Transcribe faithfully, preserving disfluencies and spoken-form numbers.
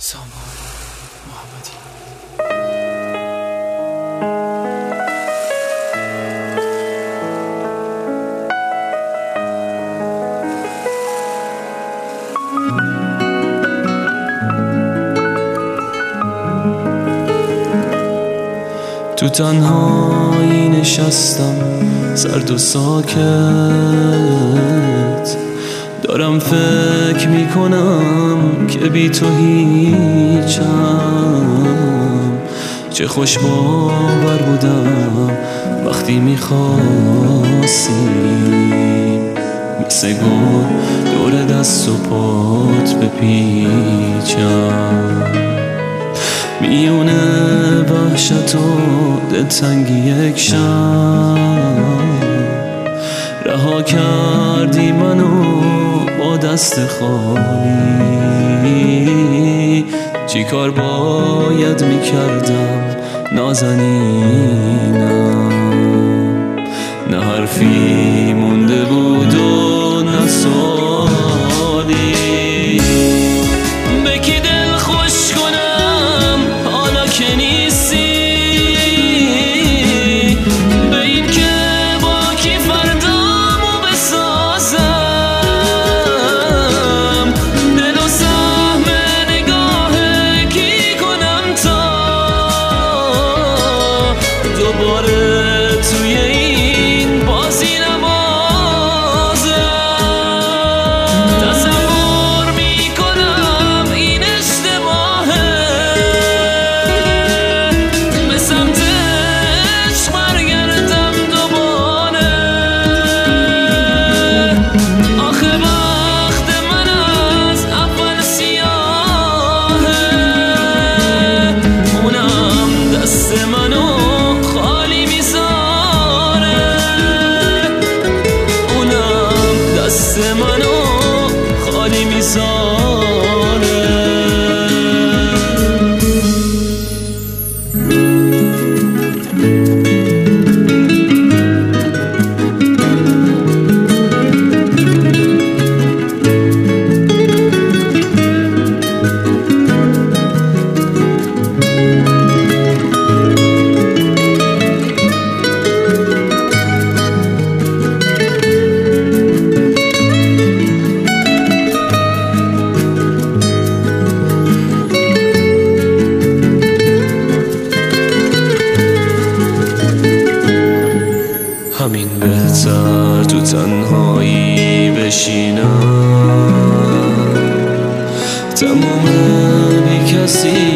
سامان محمدی. تو تنهایی نشستم سرد و ساکت، دارم فکر میکنم که بی تو هیچم. چه خوش باور بودم وقتی میخواستی، مثل گل دور دست و پات بپیچم. میونه وحشت و دلتنگی یک شب رها کردی منو با دست خالی. چی کار باید میکردم نازنینم؟ نه حرفی مونده بود و نه سوالی. به کی دل خوش کنم حالا که نیستی؟ به این که با کی فردامو بسازم؟ دل و سهم نگاه کی کنم تا دوباره توی این بازی نبازم؟ تصور میکنم این اشتباهه، به سمت عشق برگردم دوباره. آخه وقت من از اول سیاهه، اونم دست منو خالی میذاره. اونم دست منو خالی میذاره. همین بهتر تو تنهایی بشینم، تمام بی کسی